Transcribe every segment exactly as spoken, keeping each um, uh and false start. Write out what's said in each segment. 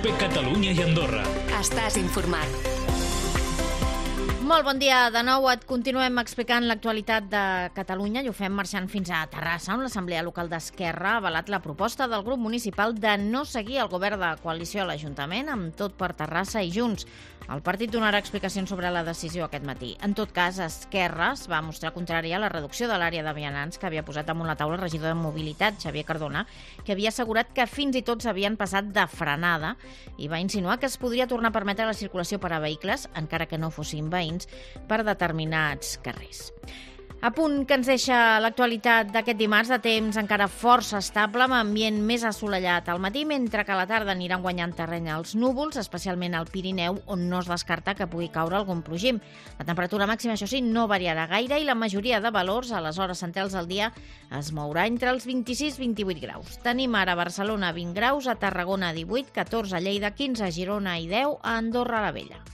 COPE Catalunya i Andorra. Estàs informat. Molt bon dia de nou. Et continuem explicant l'actualitat de Catalunya i ho fem marxant fins a Terrassa, on l'Assemblea Local d'Esquerra ha avalat la proposta del grup municipal de no seguir el govern de coalició a l'Ajuntament amb Tot per Terrassa i Junts. El partit donarà explicacions sobre la decisió aquest matí. En tot cas, Esquerra es va mostrar contrària a la reducció de l'àrea de vianants que havia posat damunt la taula el regidor de Mobilitat, Xavier Cardona, que havia assegurat que fins i tot s'havien passat de frenada i va insinuar que es podria tornar a permetre la circulació per a vehicles, encara que no fossin veïns, per determinats carrers. A punt que ens deixa l'actualitat d'aquest dimarts, de temps encara força estable, amb ambient més assolellat al matí, mentre que a la tarda aniran guanyant terreny els núvols, especialment al Pirineu, on no es descarta que pugui caure algun plogim. La temperatura màxima, això sí, no variarà gaire i la majoria de valors a les hores centrals del dia es mourà entre els vint-i-sis i vint-i-vuit graus. Tenim ara a Barcelona vint graus, a Tarragona divuit, catorze a Lleida, quinze a Girona i deu a Andorra la Vella.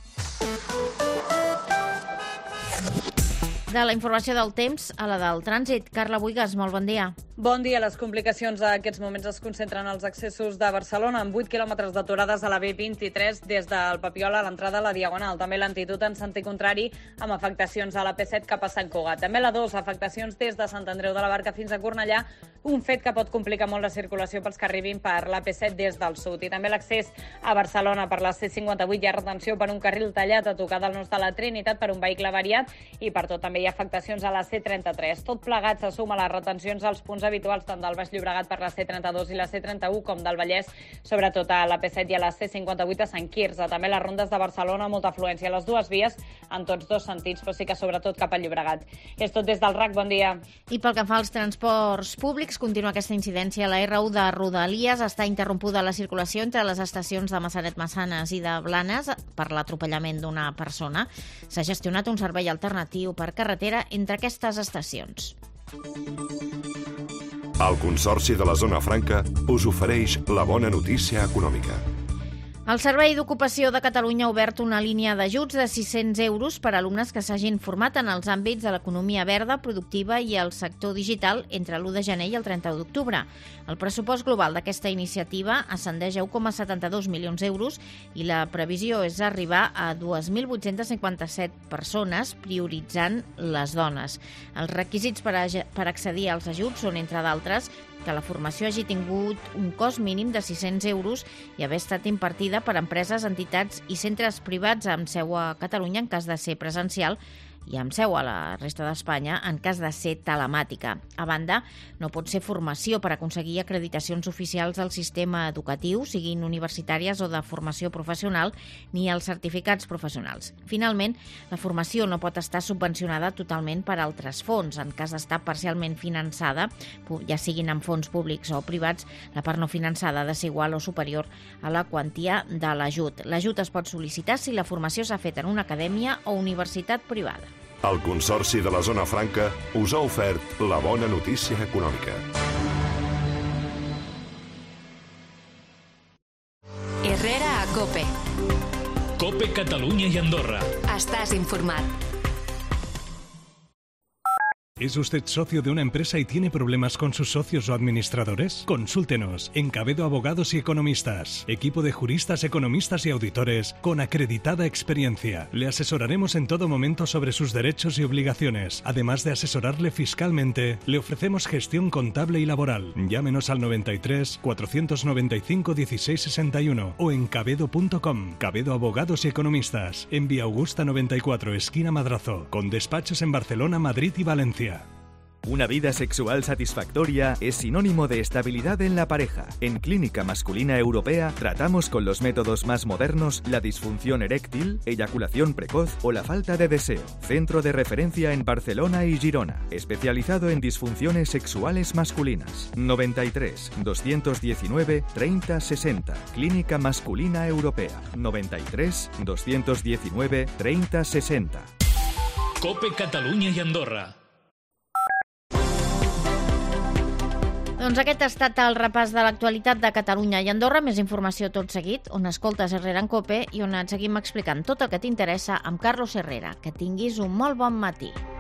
De la informació del temps a la del trànsit. Carla Buigas, molt bon dia. Bon dia. Les complicacions a aquests moments es concentren als accessos de Barcelona amb vuit quilòmetres d'aturades a la B vint-i-tres des del Papiol a l'entrada a la Diagonal. També lentitud en sentit contrari amb afectacions a la P set cap a Sant Cugat. També la dos, afectacions des de Sant Andreu de la Barca fins a Cornellà, un fet que pot complicar molt la circulació pels que arribin per la P set des del sud. I també l'accés a Barcelona per la C cinquanta-vuit hi ha retenció per un carril tallat a tocar del nus de la Trinitat per un vehicle variat i per tot també hi ha afectacions a la C trenta-tres. Tot plegat se suma a les retencions als punts habituals tant del Baix Llobregat per la C trenta-dos i la C trenta-u com del Vallès, sobretot a la P set i a la C cinquanta-vuit a Sant Quirze. També les rondes de Barcelona, molta afluència a les dues vies en tots dos sentits, però sí que sobretot cap al Llobregat. És tot des del R A C, bon dia. I pel que fa als transports públics, continua aquesta incidència a la R u de Rodalies. Està interrompuda la circulació entre les estacions de Massanet-Massanes i de Blanes per l'atropellament d'una persona. S'ha gestionat un servei alternatiu per carretera entre aquestes estacions. El Consorci de la Zona Franca us ofereix la bona notícia econòmica. El Servei d'Ocupació de Catalunya ha obert una línia d'ajuts de sis-cents euros per a alumnes que s'hagin format en els àmbits de l'economia verda, productiva i el sector digital entre l'u de gener i el trenta d'octubre. El pressupost global d'aquesta iniciativa ascendeix a un coma setanta-dos milions d'euros i la previsió és arribar a dos mil vuit-cents cinquanta-set persones, prioritzant les dones. Els requisits per, a, per accedir als ajuts són, entre d'altres, que la formació hagi tingut un cost mínim de sis-cents euros i haver estat impartida per empreses, entitats i centres privats amb seu a Catalunya en cas de ser presencial i amb seu a la resta d'Espanya en cas de ser telemàtica. A banda, no pot ser formació per aconseguir acreditacions oficials del sistema educatiu, siguin universitàries o de formació professional, ni els certificats professionals. Finalment, la formació no pot estar subvencionada totalment per altres fons. En cas d'estar parcialment finançada, ja siguin amb fons públics o privats, la part no finançada ha de ser igual o superior a la quantia de l'ajut. L'ajut es pot sol·licitar si la formació s'ha fet en una acadèmia o universitat privada. El Consorci de la Zona Franca us ha ofert la bona notícia econòmica. Herrera a COPE. COPE Catalunya i Andorra. Estàs informat. ¿Es usted socio de una empresa y tiene problemas con sus socios o administradores? Consúltenos en Cabedo Abogados y Economistas, equipo de juristas, economistas y auditores con acreditada experiencia. Le asesoraremos en todo momento sobre sus derechos y obligaciones. Además de asesorarle fiscalmente, le ofrecemos gestión contable y laboral. Llámenos al noventa y tres, cuatrocientos noventa y cinco, dieciséis sesenta y uno o en cabedo punto com. Cabedo Abogados y Economistas, en Vía Augusta noventa y cuatro, esquina Madrazo, con despachos en Barcelona, Madrid y Valencia. Una vida sexual satisfactoria es sinónimo de estabilidad en la pareja. En Clínica Masculina Europea tratamos con los métodos más modernos la disfunción eréctil, eyaculación precoz o la falta de deseo. Centro de referencia en Barcelona y Girona, especializado en disfunciones sexuales masculinas. noventa y tres, doscientos diecinueve, treinta sesenta. Clínica Masculina Europea. noventa y tres, doscientos diecinueve, treinta sesenta. COPE Catalunya i Andorra. Doncs aquest ha estat el repàs de l'actualitat de Catalunya i Andorra. Més informació tot seguit, on escoltes Herrera en COPE i on et seguim explicant tot el que t'interessa amb Carlos Herrera. Que tinguis un molt bon matí.